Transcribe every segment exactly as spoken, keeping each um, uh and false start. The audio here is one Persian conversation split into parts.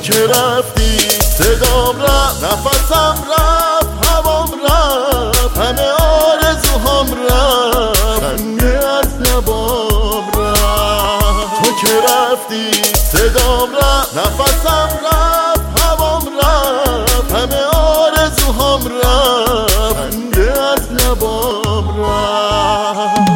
که رفتی صدام رفت، نفسم رفت، هوام رفت، همه آرزوهام رفت، خنده از لبام رفت. تو که رفتی صدام رفت، نفسم رفت، هوام رفت، همه آرزوهام رفت، خنده از لبام رفت.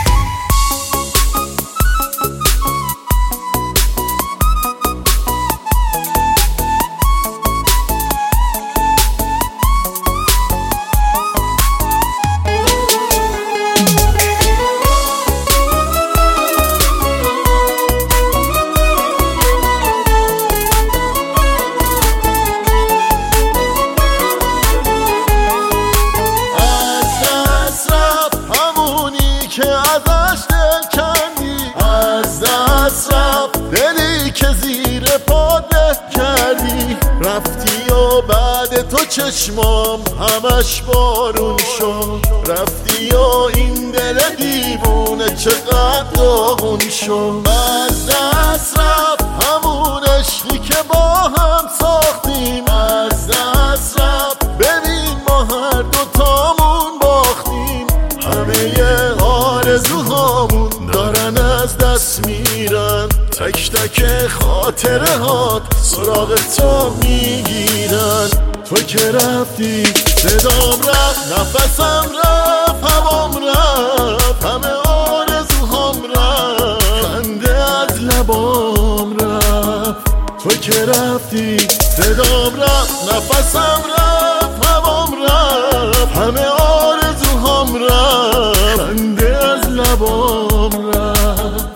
ازش دل کندی، از دست رفت دلی که زیر پا له کردی. رفتی و بعد تو چشمام همش بارون شد، رفتی و این دل دیوونه چقدر داغون شد. از دست رفت همون عشقی که با هم ساختیم، از دست رفت ببین ما هر دوتامون باختیم. همه آرزوهامون دارن از دست میرن، تک تک خاطره هات سراغ تو میگیرن. تو که رفتی صدام رفت، نفسم رفت، هوام رفت، همه آرزوهام رفت، خنده از لبام رفت. تو که رفتی صدام رفت، نفسم رفت، هوام رفت، همه آرزوهام رفت، خنده از لبام رفت.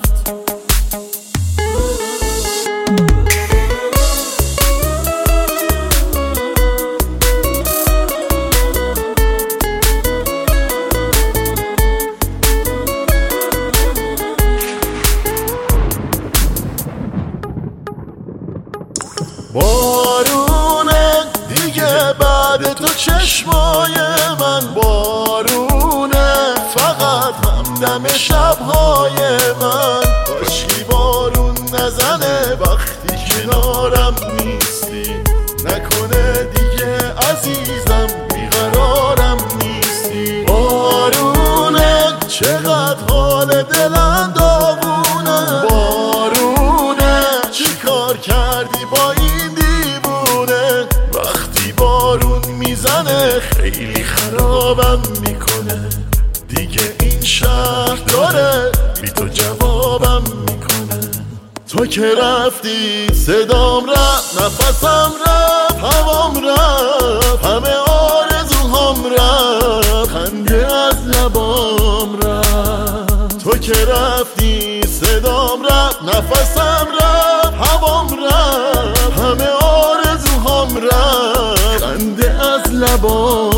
بارونه دیگه بعد تو چشمای من، بارونه فقط همدم شبهای من. کاشکی بارون نزنه وقتی کنارم نیستی، نکنه دیگه عزیزم بیقرارم نیستی. بارونه چقدر حال دلم داغونه، بارونه چی کار کردی با این دیوونه. وقتی بارون میزنه خیلی خرابم میکنه، دیگه این شهر داره بی تو جوابم میکنه. تو که رفتی صدام رفت، نفسم رفت، هوام رفت، همه آرزوهام رفت، خنده از لبام رفت. تو که رفتی صدام رفت، نفسم رفت، هوام رفت، همه آرزوهام رفت، خنده از لبام